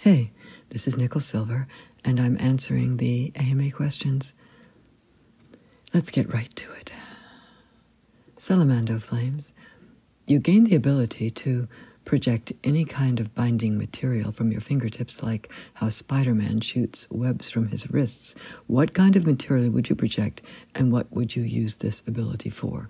Hey, this is Nicole Silver, and I'm answering the AMA questions. Let's get right to it. Salamando flames. You gain the ability to project any kind of binding material from your fingertips, like how Spider-Man shoots webs from his wrists. What kind of material would you project, and what would you use this ability for?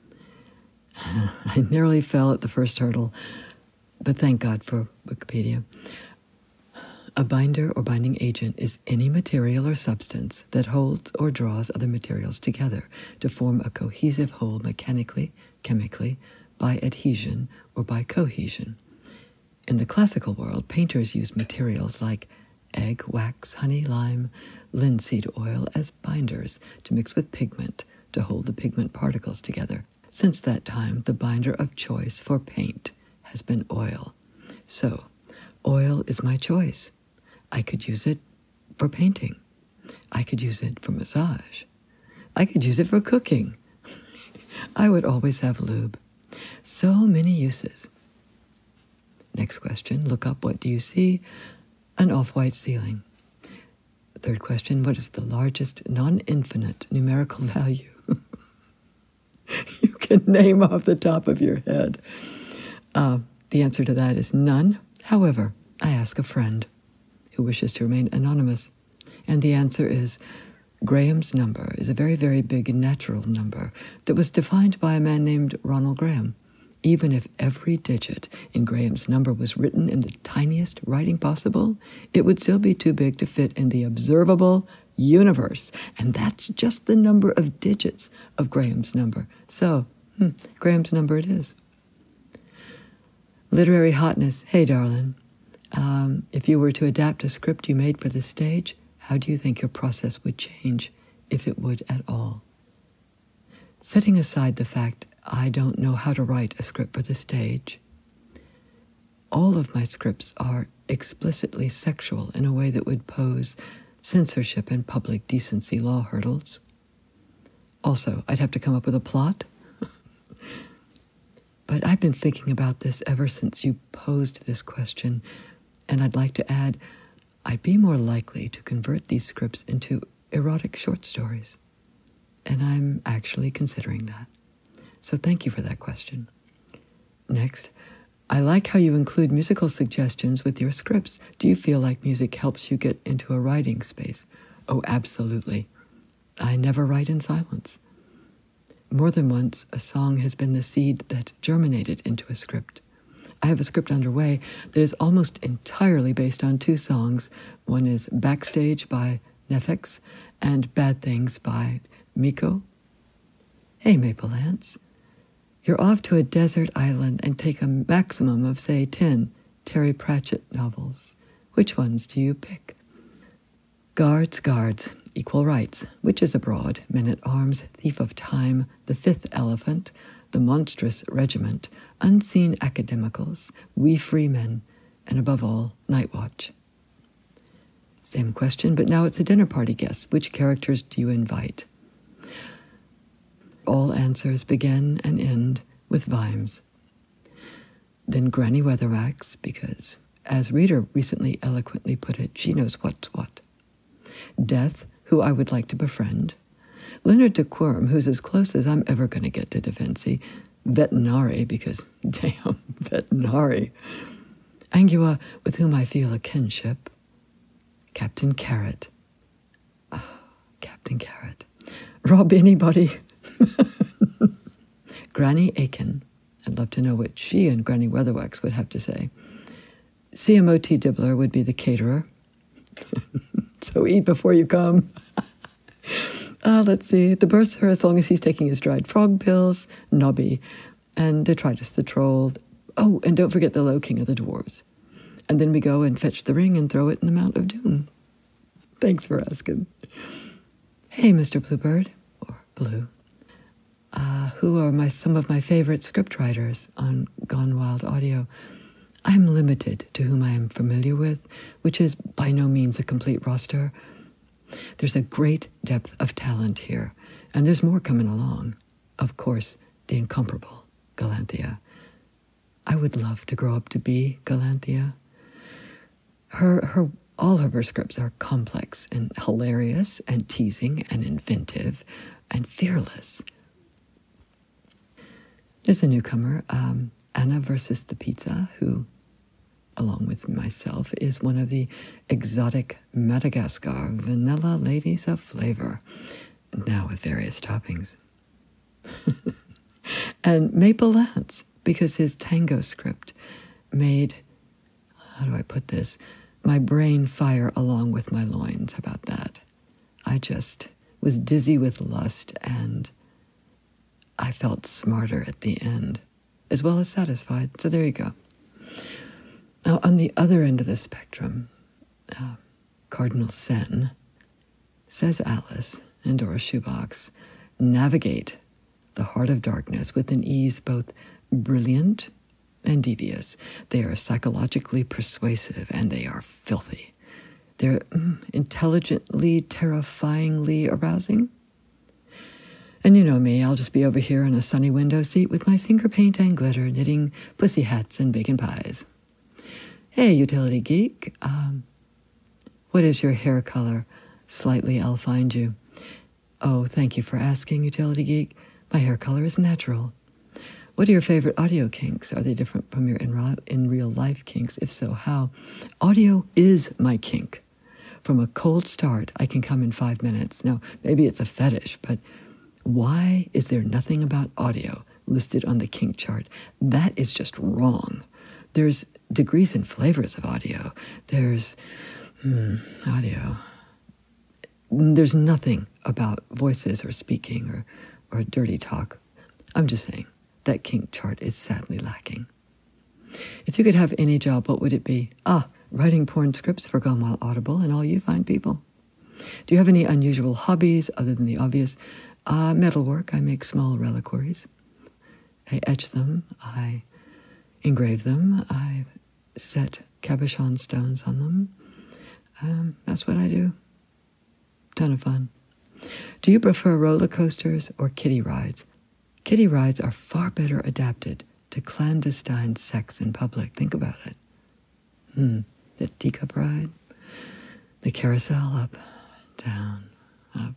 I nearly fell at the first hurdle, but thank God for Wikipedia. A binder or binding agent is any material or substance that holds or draws other materials together to form a cohesive whole mechanically, chemically, by adhesion or by cohesion. In the classical world, painters used materials like egg, wax, honey, lime, linseed oil as binders to mix with pigment to hold the pigment particles together. Since that time, the binder of choice for paint has been oil. So, oil is my choice. I could use it for painting. I could use it for massage. I could use it for cooking. I would always have lube. So many uses. Next question, look up, what do you see? An off-white ceiling. Third question, what is the largest non-infinite numerical value you can name off the top of your head? The answer to that is none. However, I ask a friend who wishes to remain anonymous, and the answer is Graham's number is a very, very big natural number that was defined by a man named Ronald Graham. Even if every digit in Graham's number was written in the tiniest writing possible, it would still be too big to fit in the observable universe. And that's just the number of digits of Graham's number. So, Graham's number it is. Literary hotness. Hey, darling. If you were to adapt a script you made for the stage, how do you think your process would change, if it would at all? Setting aside the fact I don't know how to write a script for the stage, all of my scripts are explicitly sexual in a way that would pose censorship and public decency law hurdles. Also, I'd have to come up with a plot. But I've been thinking about this ever since you posed this question, and I'd like to add, I'd be more likely to convert these scripts into erotic short stories. And I'm actually considering that. So thank you for that question. Next, I like how you include musical suggestions with your scripts. Do you feel like music helps you get into a writing space? Oh, absolutely. I never write in silence. More than once, a song has been the seed that germinated into a script. I have a script underway that is almost entirely based on two songs. One is Backstage by Nefex and Bad Things by Miko. Hey, Maple Ants. You're off to a desert island and take a maximum of, say, 10 Terry Pratchett novels. Which ones do you pick? Guards, Guards, Equal Rights, Witches Abroad, Men-at-Arms, Thief of Time, The Fifth Elephant, The Monstrous Regiment, Unseen Academicals, We Free Men, and above all, Night Watch. Same question, but now it's a dinner party guest. Which characters do you invite? All answers begin and end with Vimes. Then Granny Weatherwax, because, as Rita recently eloquently put it, she knows what's what. Death, who I would like to befriend. Leonard de Quirm, who's as close as I'm ever going to get to Da Vinci. Vetinari, because, damn, Vetinari. Angua, with whom I feel a kinship. Captain Carrot. Captain Carrot. Rob anybody. Granny Aiken. I'd love to know what she and Granny Weatherwax would have to say. CMOT Dibbler would be the caterer. So eat before you come. Let's see. The Bursar, as long as he's taking his dried frog pills. Nobby. And Detritus the Troll. Oh, and don't forget the Low King of the Dwarves. And then we go and fetch the ring and throw it in the Mount of Doom. Thanks for asking. Hey, Mr. Bluebird. Or Blue. Who are some of my favorite scriptwriters on Gone Wild Audio? I'm limited to whom I am familiar with, which is by no means a complete roster. There's a great depth of talent here, and there's more coming along. Of course, the incomparable Galanthea. I would love to grow up to be Galanthea. All of her scripts are complex and hilarious and teasing and inventive and fearless. There's a newcomer, Anna versus the Pizza, who, along with myself, is one of the exotic Madagascar vanilla ladies of flavor, now with various toppings. And Maple Lance, because his tango script made, how do I put this, my brain fire along with my loins. How about that? I just was dizzy with lust, and I felt smarter at the end, as well as satisfied. So there you go. Now, on the other end of the spectrum, Cardinal Sen, says Alice and Dora Shoebox, navigate the heart of darkness with an ease both brilliant and devious. They are psychologically persuasive, and they are filthy. They're intelligently, terrifyingly arousing. And you know me, I'll just be over here in a sunny window seat with my finger paint and glitter, knitting pussy hats and bacon pies. Hey, utility geek, what is your hair color? Slightly, I'll find you. Oh, thank you for asking, utility geek. My hair color is natural. What are your favorite audio kinks? Are they different from your in real life kinks? If so, how? Audio is my kink. From a cold start, I can come in 5 minutes. Now, maybe it's a fetish, but why is there nothing about audio listed on the kink chart? That is just wrong. There's degrees and flavors of audio. There's audio. There's nothing about voices or speaking or dirty talk. I'm just saying. That kink chart is sadly lacking. If you could have any job, what would it be? Writing porn scripts for Gone Wild Audible and all you fine people. Do you have any unusual hobbies other than the obvious? Metalwork. I make small reliquaries. I etch them. I engrave them. I set cabochon stones on them. That's what I do. Ton of fun. Do you prefer roller coasters or kiddie rides? Kiddie rides are far better adapted to clandestine sex in public. Think about it. The teacup ride, the carousel, up, down, up.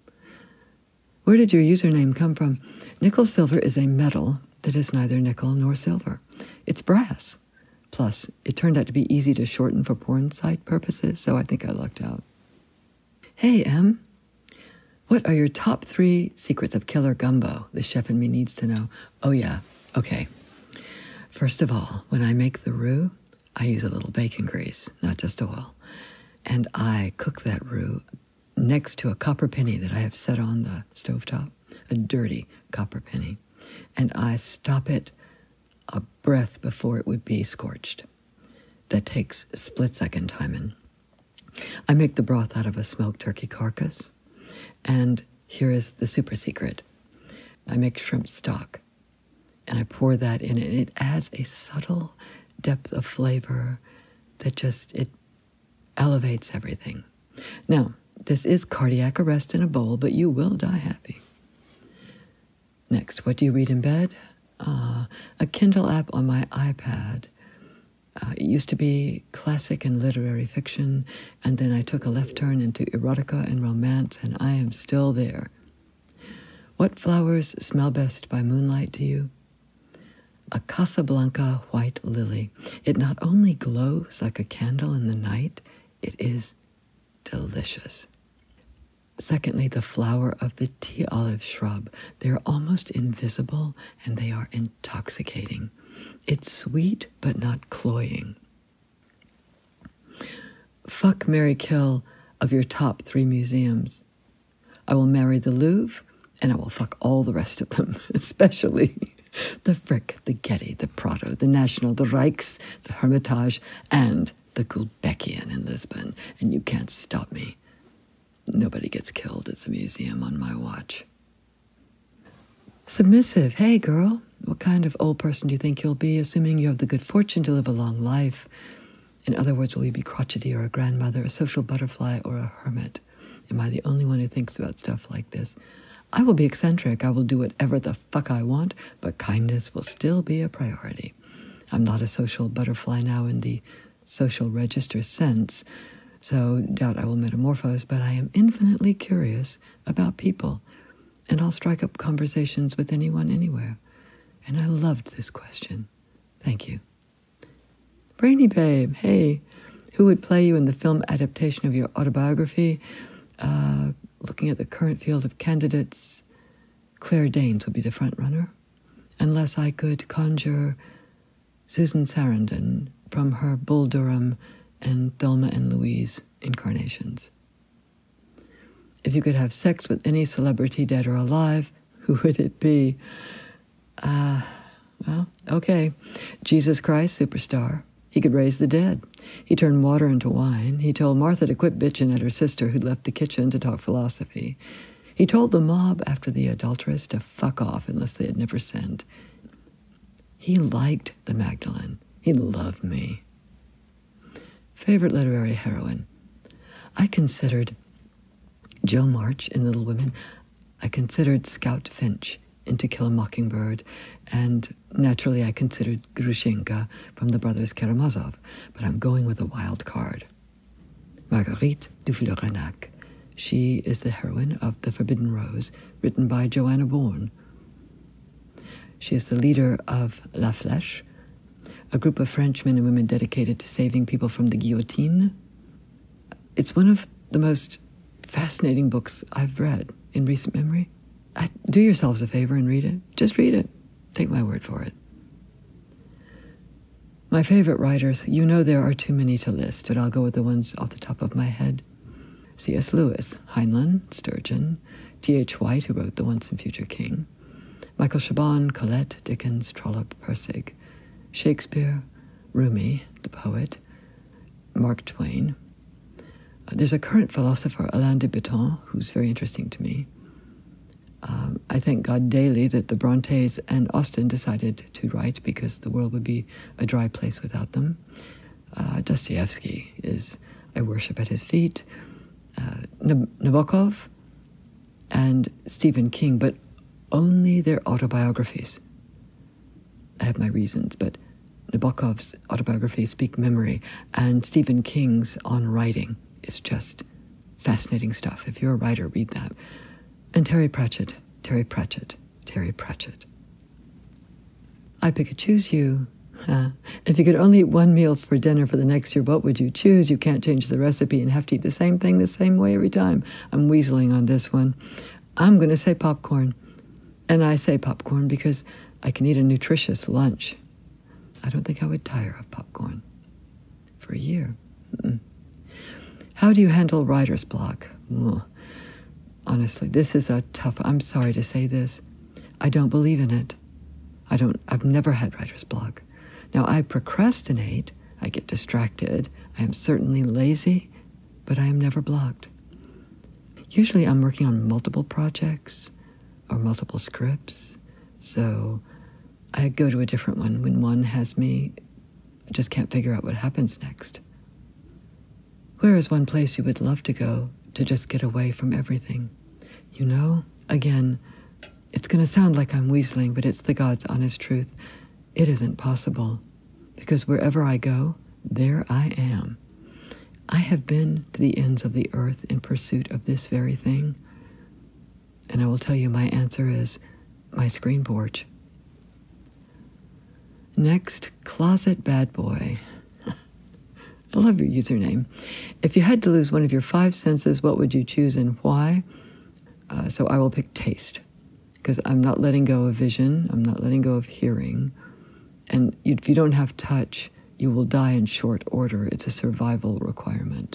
Where did your username come from? Nickel silver is a metal that is neither nickel nor silver. It's brass. Plus, it turned out to be easy to shorten for porn site purposes, so I think I lucked out. Hey, Em. What are your top 3 secrets of killer gumbo? The chef in me needs to know. Oh, yeah. Okay. First of all, when I make the roux, I use a little bacon grease, not just oil. And I cook that roux next to a copper penny that I have set on the stovetop, a dirty copper penny. And I stop it a breath before it would be scorched. That takes split-second timing. I make the broth out of a smoked turkey carcass. And here is the super secret. I make shrimp stock, and I pour that in, and it adds a subtle depth of flavor that just, it elevates everything. Now, this is cardiac arrest in a bowl, but you will die happy. Next, what do you read in bed? A Kindle app on my iPad. It used to be classic and literary fiction, and then I took a left turn into erotica and romance, and I am still there. What flowers smell best by moonlight to you? A Casablanca white lily. It not only glows like a candle in the night, it is delicious. Secondly, the flower of the tea olive shrub. They are almost invisible, and they are intoxicating. It's sweet, but not cloying. Fuck, marry, kill of your top 3 museums. I will marry the Louvre, and I will fuck all the rest of them, especially the Frick, the Getty, the Prado, the National, the Rijks, the Hermitage, and the Gulbenkian in Lisbon. And you can't stop me. Nobody gets killed at the museum on my watch. Submissive. Hey, girl. What kind of old person do you think you'll be, assuming you have the good fortune to live a long life? In other words, will you be crotchety or a grandmother, a social butterfly, or a hermit? Am I the only one who thinks about stuff like this? I will be eccentric. I will do whatever the fuck I want, but kindness will still be a priority. I'm not a social butterfly now in the social register sense, so doubt I will metamorphose, but I am infinitely curious about people, and I'll strike up conversations with anyone, anywhere. And I loved this question. Thank you. Brainy Babe, hey, who would play you in the film adaptation of your autobiography? Looking at the current field of candidates, Claire Danes would be the front runner, unless I could conjure Susan Sarandon from her Bull Durham and Thelma and Louise incarnations. If you could have sex with any celebrity, dead or alive, who would it be? Well, okay. Jesus Christ, superstar. He could raise the dead. He turned water into wine. He told Martha to quit bitching at her sister who'd left the kitchen to talk philosophy. He told the mob after the adulteress to fuck off unless they had never sinned. He liked the Magdalene. He loved me. Favorite literary heroine? I considered Jo March in Little Women. I considered Scout Finch in To Kill a Mockingbird, and naturally I considered Grushenka from the Brothers Karamazov, but I'm going with a wild card. Marguerite de Fleuranac. She is the heroine of The Forbidden Rose, written by Joanna Bourne. She is the leader of La Flèche, a group of French men and women dedicated to saving people from the guillotine. It's one of the most fascinating books I've read in recent memory. Do yourselves a favor and read it. Just read it. Take my word for it. My favorite writers, you know there are too many to list, but I'll go with the ones off the top of my head. C.S. Lewis, Heinlein, Sturgeon, T.H. White, who wrote The Once and Future King, Michael Chabon, Colette, Dickens, Trollope, Persig, Shakespeare, Rumi, the poet, Mark Twain. There's a current philosopher, Alain de Botton, who's very interesting to me. I thank God daily that the Brontes and Austen decided to write because the world would be a dry place without them. Dostoevsky I worship at his feet. Nabokov and Stephen King, but only their autobiographies. I have my reasons, but Nabokov's autobiographies speak memory, and Stephen King's On Writing is just fascinating stuff. If you're a writer, read that. And Terry Pratchett. I pick a choose you. If you could only eat one meal for dinner for the next year, what would you choose? You can't change the recipe and have to eat the same thing the same way every time. I'm weaseling on this one. I'm going to say popcorn. And I say popcorn because I can eat a nutritious lunch. I don't think I would tire of popcorn for a year. How do you handle writer's block? Honestly, this is a tough, I'm sorry to say this. I don't believe in it. I've never had writer's block. Now, I procrastinate, I get distracted, I am certainly lazy, but I am never blocked. Usually I'm working on multiple projects or multiple scripts, so I go to a different one when one has me. I just can't figure out what happens next. Where is one place you would love to go to just get away from everything? You know, again, it's going to sound like I'm weaseling, but it's the God's honest truth. It isn't possible, because wherever I go, there I am. I have been to the ends of the earth in pursuit of this very thing, and I will tell you my answer is my screen porch. Next, Closet Bad Boy. I love your username. If you had to lose one of your 5 senses, what would you choose and why? So I will pick taste, because I'm not letting go of vision. I'm not letting go of hearing. And if you don't have touch, you will die in short order. It's a survival requirement.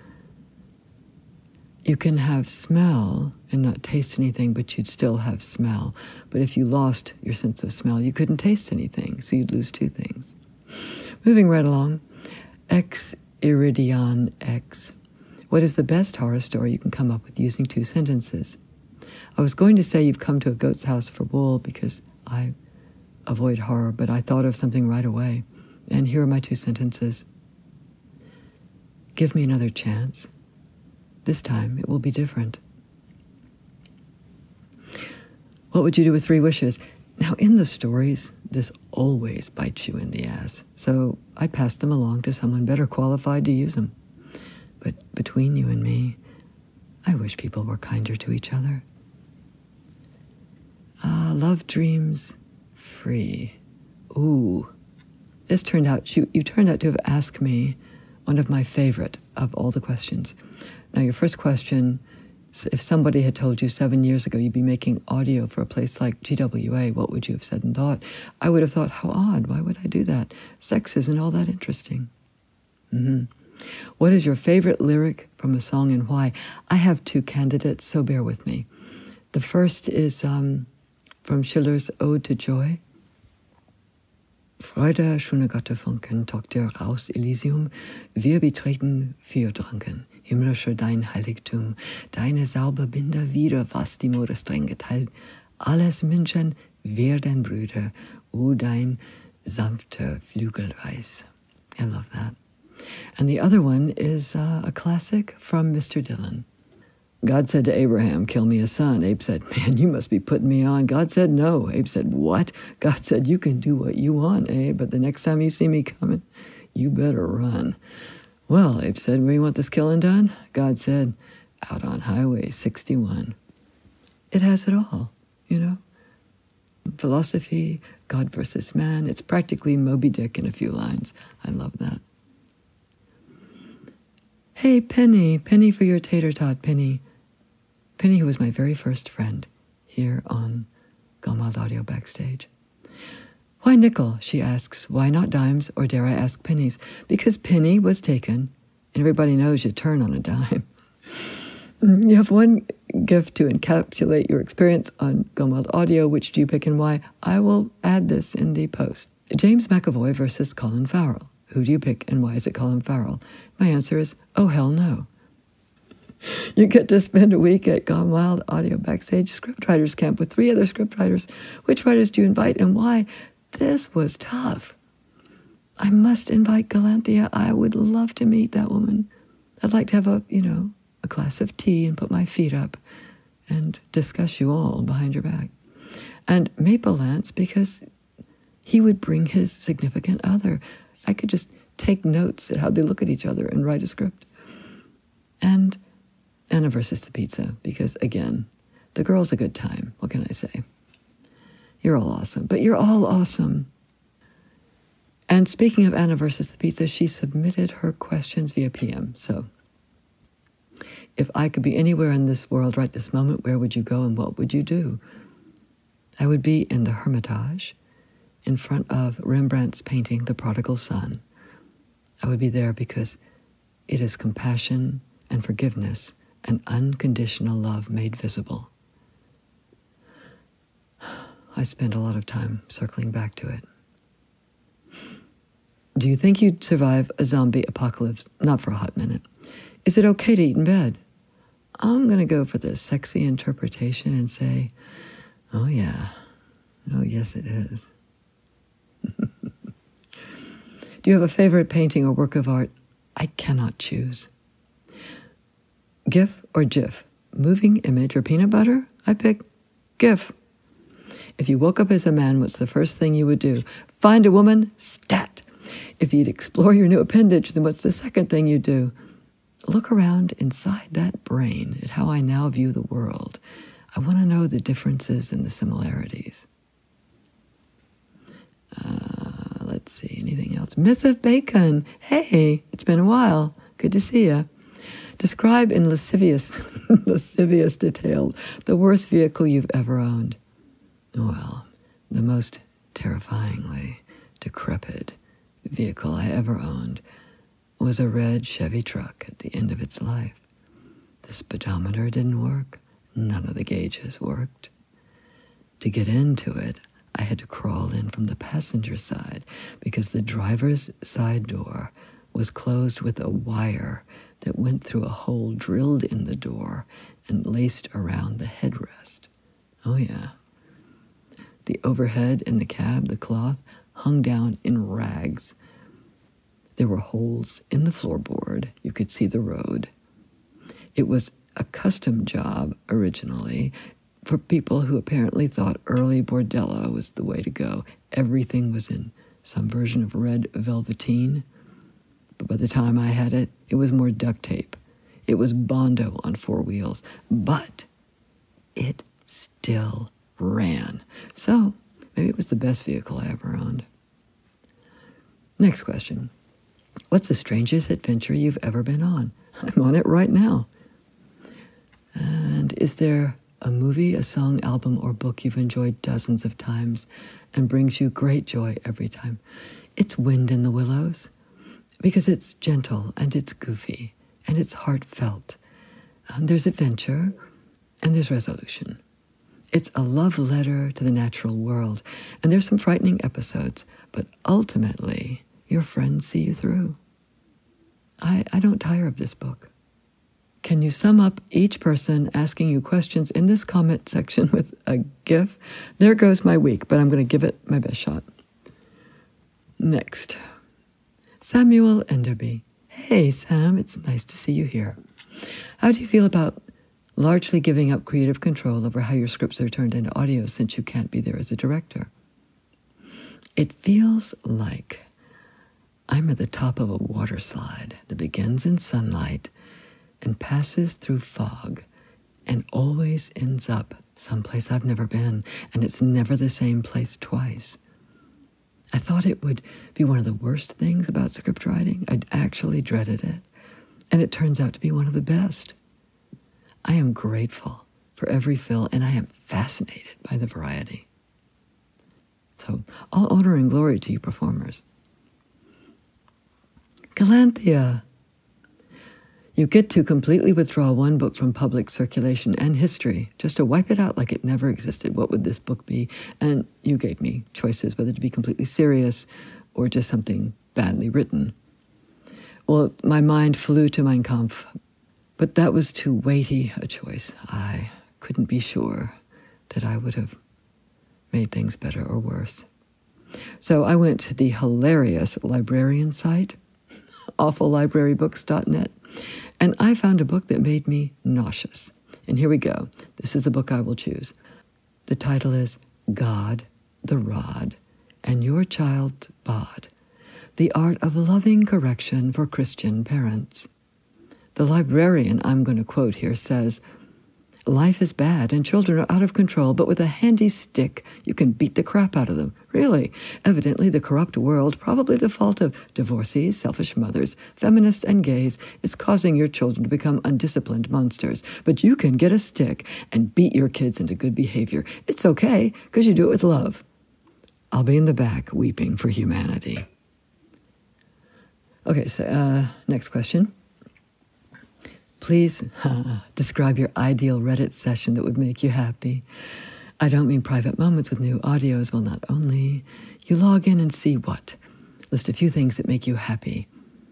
You can have smell and not taste anything, but you'd still have smell. But if you lost your sense of smell, you couldn't taste anything, so you'd lose 2 things. Moving right along. X Iridion X. What is the best horror story you can come up with using 2 sentences? I was going to say you've come to a goat's house for wool because I avoid horror, but I thought of something right away. And here are my 2 sentences. Give me another chance. This time it will be different. What would you do with 3 wishes? Now, in the stories, this always bites you in the ass. So I passed them along to someone better qualified to use them. But between you and me, I wish people were kinder to each other. Love dreams free. Ooh. This turned out, you turned out to have asked me one of my favorite of all the questions. Now, your first question, if somebody had told you 7 years ago you'd be making audio for a place like GWA, what would you have said and thought? I would have thought, how odd, why would I do that? Sex isn't all that interesting. What is your favorite lyric from a song and why? I have two candidates, so bear with me. The first is from Schiller's Ode to Joy. Freude, schöne Götterfunken, Tochter aus Elysium, wir betreten Feuertranken, himmlischer dein Heiligtum, deine Sauberbinder wieder, was die Mode streng geteilt, alles Menschen werden Brüder, o dein sanfter Flügelreis. I love that. And the other one is a classic from Mr. Dylan. God said to Abraham, kill me a son. Abe said, man, you must be putting me on. God said, no. Abe said, what? God said, you can do what you want, Abe, but the next time you see me coming, you better run. Well, Abe said, where do you want this killing done? God said, out on Highway 61. It has it all, you know? Philosophy, God versus man. It's practically Moby Dick in a few lines. I love that. Hey, Penny for your tater tot, Penny. Penny, who was my very first friend here on Gone Wild Audio Backstage. Why nickel, she asks. Why not dimes, or dare I ask pennies? Because penny was taken, and everybody knows you turn on a dime. You have one gift to encapsulate your experience on Gone Wild Audio. Which do you pick and why? I will add this in the post. James McAvoy versus Colin Farrell. Who do you pick and why is it Colin Farrell? My answer is, oh, hell no. You get to spend a week at Gone Wild Audio Backstage Scriptwriters Camp with 3 other scriptwriters. Which writers do you invite and why? This was tough. I must invite Galanthea. I would love to meet that woman. I'd like to have a glass of tea and put my feet up and discuss you all behind your back. And Maple Lance, because he would bring his significant other. I could just take notes at how they look at each other and write a script. And Anna versus the Pizza, because, again, the girl's a good time. What can I say? You're all awesome, but you're all awesome. And speaking of Anna versus the Pizza, she submitted her questions via PM. So if I could be anywhere in this world right this moment, where would you go and what would you do? I would be in the Hermitage in front of Rembrandt's painting, The Prodigal Son. I would be there because it is compassion and forgiveness and unconditional love made visible. I spend a lot of time circling back to it. Do you think you'd survive a zombie apocalypse? Not for a hot minute. Is it okay to eat in bed? I'm going to go for the sexy interpretation and say, oh yeah, oh yes it is. Do you have a favorite painting or work of art? I cannot choose. GIF or GIF? Moving image or peanut butter? I pick GIF. If you woke up as a man, what's the first thing you would do? Find a woman? Stat. If you'd explore your new appendage, then what's the second thing you'd do? Look around inside that brain at how I now view the world. I want to know the differences and the similarities. Let's see, anything else? Myth of Bacon. Hey, it's been a while. Good to see you. Describe in lascivious detail the worst vehicle you've ever owned. Well, the most terrifyingly decrepit vehicle I ever owned was a red Chevy truck at the end of its life. The speedometer didn't work. None of the gauges worked. To get into it, I had to crawl in from the passenger side because the driver's side door was closed with a wire that went through a hole drilled in the door and laced around the headrest. Oh yeah. The overhead in the cab, the cloth, hung down in rags. There were holes in the floorboard. You could see the road. It was a custom job originally, for people who apparently thought early Bordello was the way to go. Everything was in some version of red velveteen. But by the time I had it, it was more duct tape. It was Bondo on 4 wheels. But it still ran. So maybe it was the best vehicle I ever owned. Next question. What's the strangest adventure you've ever been on? I'm on it right now. And is there a movie, a song, album, or book you've enjoyed dozens of times and brings you great joy every time? It's Wind in the Willows, because it's gentle and it's goofy and it's heartfelt. There's adventure and there's resolution. It's a love letter to the natural world, and there's some frightening episodes, but ultimately your friends see you through. I don't tire of this book. Can you sum up each person asking you questions in this comment section with a GIF? There goes my week, but I'm going to give it my best shot. Next, Samuel Enderby. Hey, Sam, it's nice to see you here. How do you feel about largely giving up creative control over how your scripts are turned into audio since you can't be there as a director? It feels like I'm at the top of a water slide that begins in sunlight and passes through fog and always ends up someplace I've never been, and it's never the same place twice. I thought it would be one of the worst things about script writing. I actually dreaded it, and it turns out to be one of the best. I am grateful for every fill, and I am fascinated by the variety. So, all honor and glory to you performers. Galanthea. You get to completely withdraw one book from public circulation and history, just to wipe it out like it never existed. What would this book be? And you gave me choices, whether to be completely serious or just something badly written. Well, my mind flew to Mein Kampf, but that was too weighty a choice. I couldn't be sure that I would have made things better or worse. So I went to the hilarious librarian site, awfullibrarybooks.net, and I found a book that made me nauseous. And here we go. This is the book I will choose. The title is God, the Rod, and Your Child's Bod, The Art of Loving Correction for Christian Parents. The librarian I'm going to quote here says, life is bad and children are out of control, but with a handy stick, you can beat the crap out of them. Really, evidently the corrupt world, probably the fault of divorcees, selfish mothers, feminists, and gays, is causing your children to become undisciplined monsters. But you can get a stick and beat your kids into good behavior. It's okay, because you do it with love. I'll be in the back weeping for humanity. Okay, so next question. Please describe your ideal Reddit session that would make you happy. I don't mean private moments with new audios. Well, not only. You log in and see what? List a few things that make you happy.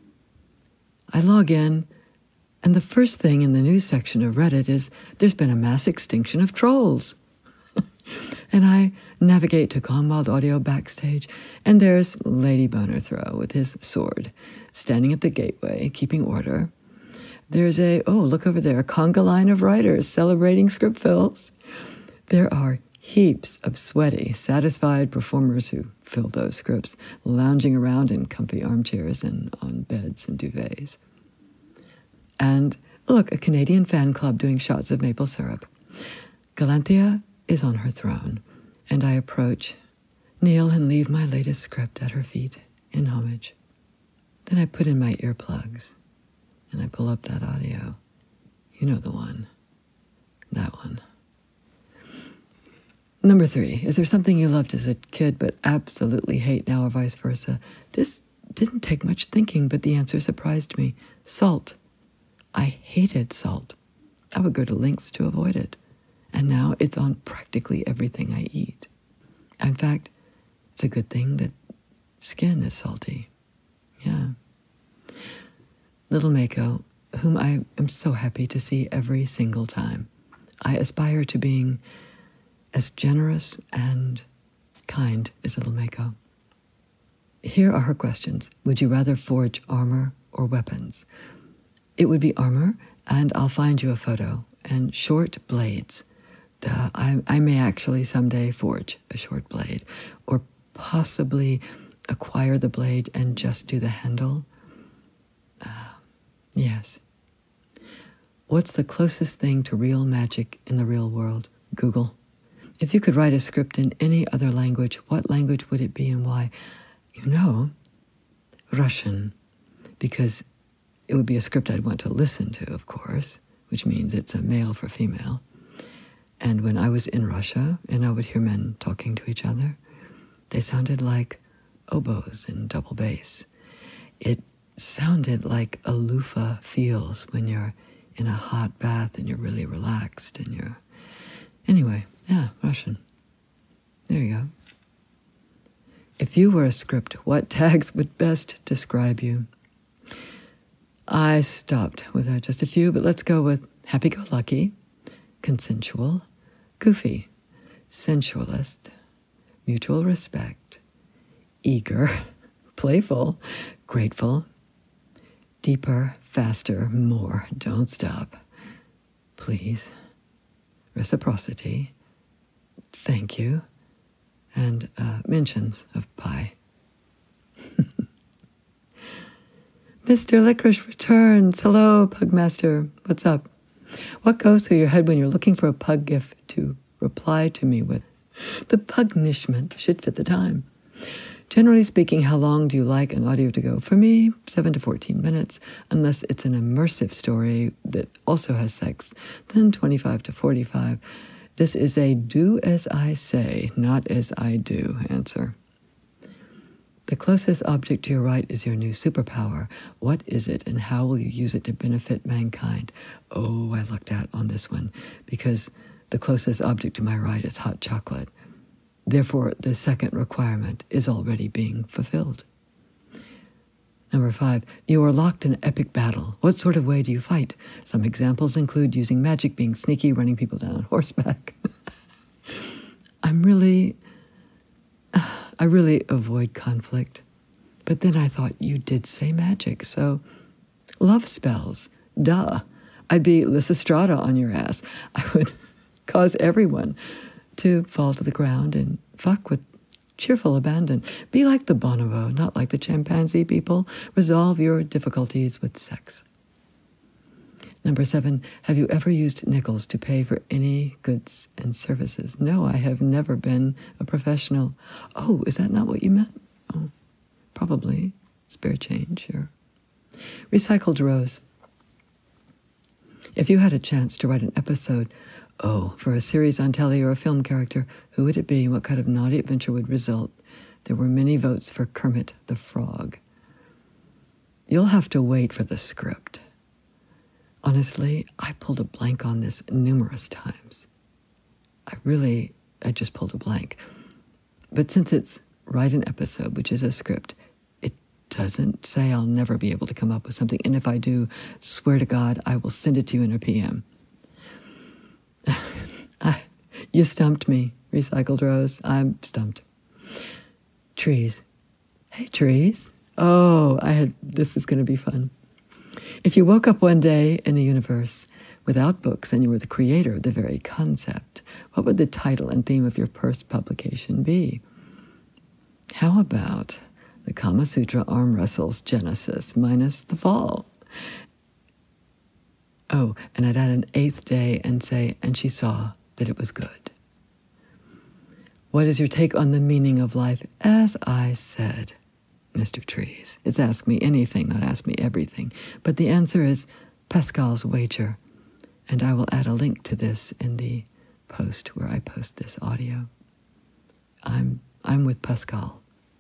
I log in, and the first thing in the news section of Reddit is there's been a mass extinction of trolls. And I navigate to Conwild Audio backstage, and there's Lady Boner Throw with his sword, standing at the gateway, keeping order. There's look over there, a conga line of writers celebrating script fills. There are heaps of sweaty, satisfied performers who fill those scripts, lounging around in comfy armchairs and on beds and duvets. And look, a Canadian fan club doing shots of maple syrup. Galanthea is on her throne, and I approach, kneel and leave my latest script at her feet in homage. Then I put in my earplugs, and I pull up that audio. You know the one. That one. Number 3, is there something you loved as a kid but absolutely hate now or vice versa? This didn't take much thinking, but the answer surprised me. Salt. I hated salt. I would go to lengths to avoid it. And now it's on practically everything I eat. In fact, it's a good thing that skin is salty. Yeah. Little Mako, whom I am so happy to see every single time. I aspire to being as generous and kind as Little Mako. Here are her questions. Would you rather forge armor or weapons? It would be armor, and I'll find you a photo, and short blades. I may actually someday forge a short blade, or possibly acquire the blade and just do the handle. Yes. What's the closest thing to real magic in the real world? Google. If you could write a script in any other language, what language would it be and why? You know, Russian, because it would be a script I'd want to listen to, of course, which means it's a male for female. And when I was in Russia and I would hear men talking to each other, they sounded like oboes and double bass. It sounded like a loofah feels when you're in a hot bath and you're really relaxed and you're... Anyway, yeah, Russian. There you go. If you were a script, what tags would best describe you? I stopped with just a few, but let's go with happy-go-lucky, consensual, goofy, sensualist, mutual respect, eager, playful, grateful, deeper, faster, more, don't stop, please, reciprocity, thank you, and mentions of pie. Mr. Licorice returns. Hello, Pugmaster. What's up? What goes through your head when you're looking for a pug gift to reply to me with? The pugnishment should fit the time. Generally speaking, how long do you like an audio to go? For me, 7 to 14 minutes, unless it's an immersive story that also has sex, then 25 to 45. This is a do as I say, not as I do answer. The closest object to your right is your new superpower. What is it and how will you use it to benefit mankind? Oh, I lucked out on this one because the closest object to my right is hot chocolate. Therefore, the second requirement is already being fulfilled. Number 5, you are locked in an epic battle. What sort of way do you fight? Some examples include using magic, being sneaky, running people down on horseback. I really avoid conflict. But then I thought, you did say magic, so love spells. Duh. I'd be Lysistrata on your ass. I would cause everyone to fall to the ground and fuck with cheerful abandon. Be like the bonobo, not like the chimpanzee people. Resolve your difficulties with sex. Number 7, have you ever used nickels to pay for any goods and services? No, I have never been a professional. Oh, is that not what you meant? Oh, probably. Spare change, sure. Recycled rose. If you had a chance to write an episode, for a series on telly or a film character, who would it be? What kind of naughty adventure would result? There were many votes for Kermit the Frog. You'll have to wait for the script. Honestly, I pulled a blank on this numerous times. I just pulled a blank. But since it's write an episode, which is a script, it doesn't say I'll never be able to come up with something. And if I do, swear to God, I will send it to you in a PM. You stumped me, Recycled Rose. I'm stumped. Trees. Hey, trees. This is going to be fun. If you woke up one day in a universe without books and you were the creator of the very concept, what would the title and theme of your first publication be? How about the Kama Sutra Arm Wrestles Genesis minus the fall? Oh, and I'd add an 8th day and say, and she saw that it was good. What is your take on the meaning of life? As I said, Mr. Trees, it's ask me anything, not ask me everything. But the answer is Pascal's wager. And I will add a link to this in the post where I post this audio. I'm with Pascal.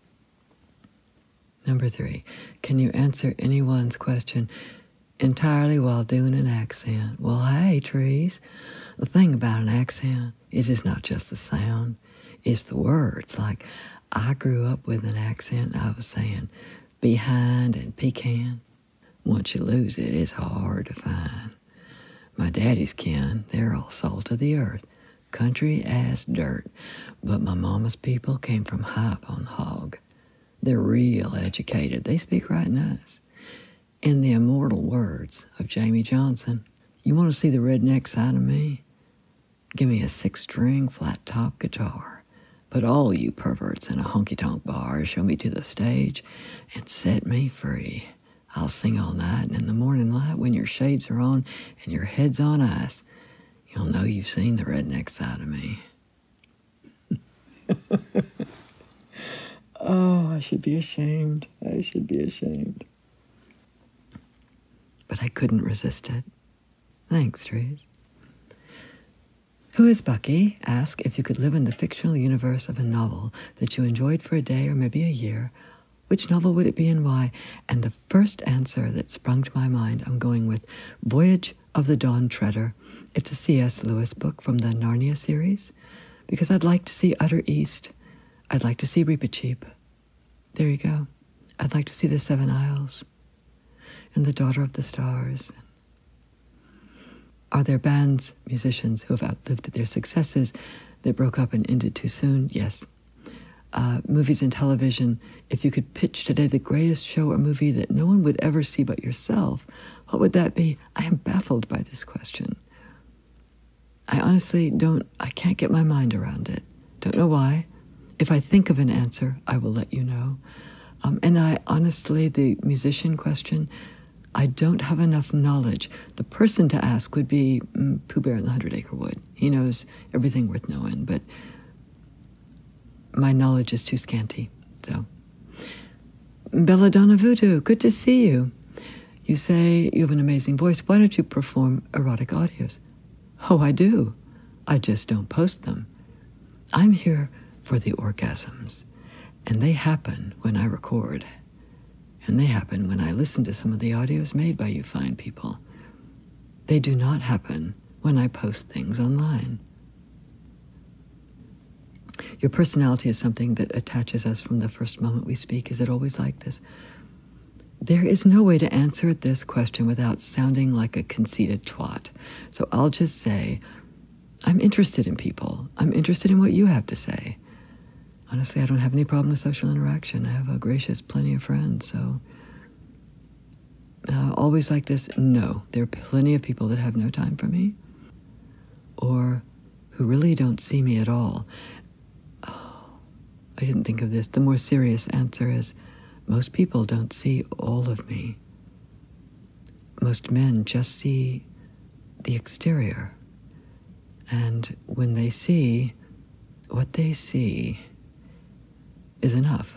Number 3, can you answer anyone's question entirely while doing an accent? Well, hey, Trees, the thing about an accent is it's not just the sound, it's the words. Like, I grew up with an accent. I was saying behind and pecan. Once you lose it, it's hard to find. My daddy's kin, they're all salt of the earth, country as dirt. But my mama's people came from high up on the hog. They're real educated. They speak right nice. In the immortal words of Jamie Johnson, you want to see the redneck side of me? Give me a 6-string flat-top guitar. Put all you perverts in a honky-tonk bar, show me to the stage, and set me free. I'll sing all night, and in the morning light, when your shades are on and your head's on ice, you'll know you've seen the redneck side of me. Oh, I should be ashamed. I should be ashamed. But I couldn't resist it. Thanks, Trees. Who is Bucky? Ask if you could live in the fictional universe of a novel that you enjoyed for a day or maybe a year. Which novel would it be and why? And the first answer that sprung to my mind, I'm going with Voyage of the Dawn Treader. It's a C.S. Lewis book from the Narnia series, because I'd like to see Utter East. I'd like to see Reepicheep. There you go. I'd like to see the Seven Isles and the Daughter of the Stars. Are there bands, musicians who have outlived their successes that broke up and ended too soon? Yes. Movies and television, if you could pitch today the greatest show or movie that no one would ever see but yourself, what would that be? I am baffled by this question. I honestly I can't get my mind around it. Don't know why. If I think of an answer, I will let you know. And I honestly, the musician question, I don't have enough knowledge. The person to ask would be Pooh Bear in the 100-Acre Wood. He knows everything worth knowing, but my knowledge is too scanty. So, Belladonna Voodoo, good to see you. You say you have an amazing voice. Why don't you perform erotic audios? Oh, I do. I just don't post them. I'm here for the orgasms, and they happen when I record. And they happen when I listen to some of the audios made by you fine people. They do not happen when I post things online. Your personality is something that attaches us from the first moment we speak. Is it always like this? There is no way to answer this question without sounding like a conceited twat. So I'll just say, I'm interested in people. I'm interested in what you have to say. Honestly, I don't have any problem with social interaction. I have a gracious plenty of friends, so always like this? No. There are plenty of people that have no time for me or who really don't see me at all. Oh, I didn't think of this. The more serious answer is most people don't see all of me. Most men just see the exterior. And when they see what they see is enough.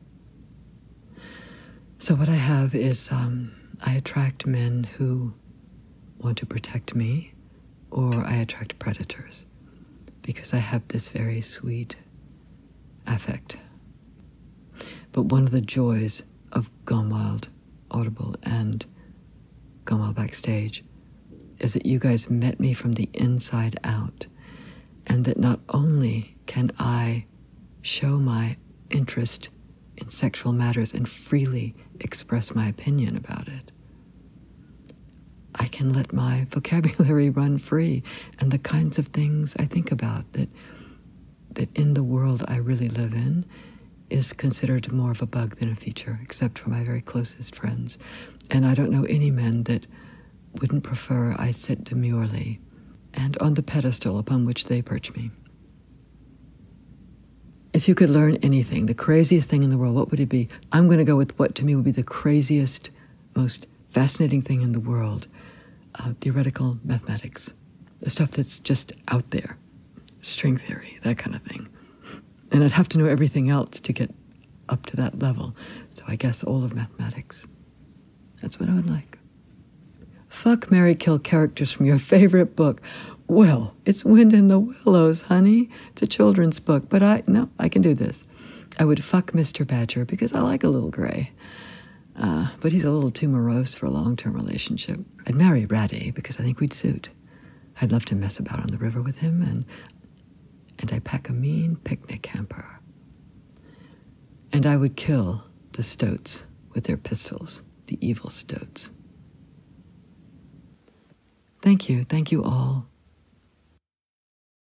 So what I have is I attract men who want to protect me, or I attract predators because I have this very sweet affect. But one of the joys of Gone Wild Audible and Gone Wild Backstage is that you guys met me from the inside out, and that not only can I show my interest in sexual matters and freely express my opinion about it, I can let my vocabulary run free, and the kinds of things I think about that in the world I really live in is considered more of a bug than a feature, except for my very closest friends. And I don't know any men that wouldn't prefer I sit demurely and on the pedestal upon which they perch me. If you could learn anything, the craziest thing in the world, what would it be? I'm going to go with what to me would be the craziest, most fascinating thing in the world. Theoretical mathematics. The stuff that's just out there. String theory, that kind of thing. And I'd have to know everything else to get up to that level. So I guess all of mathematics. That's what I would like. Fuck, marry, kill characters from your favorite book. Well, it's Wind in the Willows, honey. It's a children's book, but I can do this. I would fuck Mr. Badger because I like a little gray. But he's a little too morose for a long-term relationship. I'd marry Ratty because I think we'd suit. I'd love to mess about on the river with him, and I'd pack a mean picnic hamper. And I would kill the Stoats with their pistols, the evil Stoats. Thank you all.